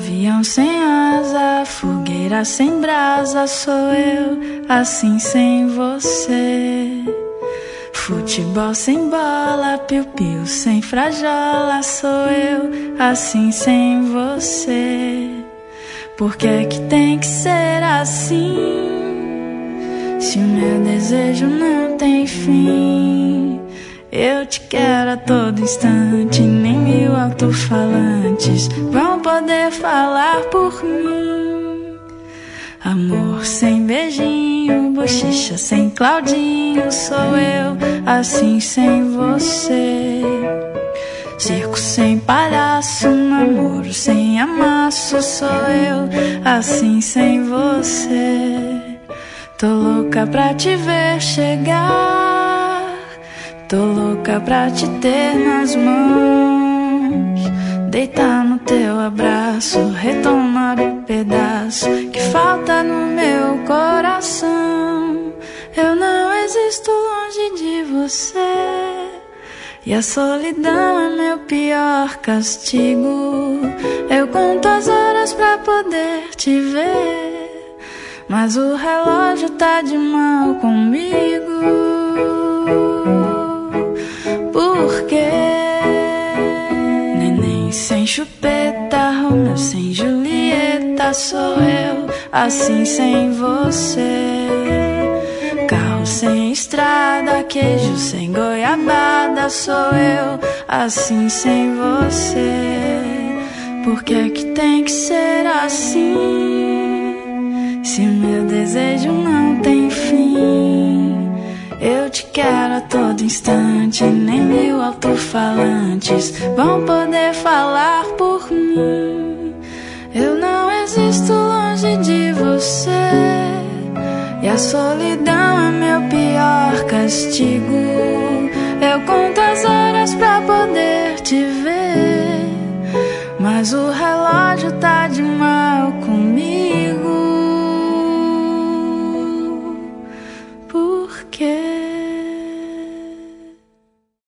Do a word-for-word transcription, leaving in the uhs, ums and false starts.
Avião sem asa, fogueira sem brasa, sou eu, assim sem você. Futebol sem bola, piu-piu sem frajola, sou eu, assim sem você. Por que é que tem que ser assim? Se o meu desejo não tem fim, eu te quero a todo instante, nem mil alto-falantes vão poder falar por mim. Amor sem beijinho, bochecha sem Claudinho, sou eu, assim sem você. Circo sem palhaço, namoro sem amasso, sou eu, assim sem você. Tô louca pra te ver chegar, tô louca pra te ter nas mãos, deitar no teu abraço, retomar o pedaço que falta no meu coração. Eu não existo longe de você, e a solidão é meu pior castigo. Eu conto as horas pra poder te ver, mas o relógio tá de mal comigo. Por quê? Neném sem chupeta, Romeu sem Julieta, sou eu, assim sem você. Carro sem estrada, queijo sem goiabada, sou eu, assim sem você. Por que é que tem que ser assim? Se o meu desejo não tem fim, eu te quero a todo instante, nem mil alto-falantes vão poder falar por mim. Eu não existo longe de você, e a solidão é meu pior castigo. Eu conto as horas pra poder te ver, mas o relógio tá de mal comigo.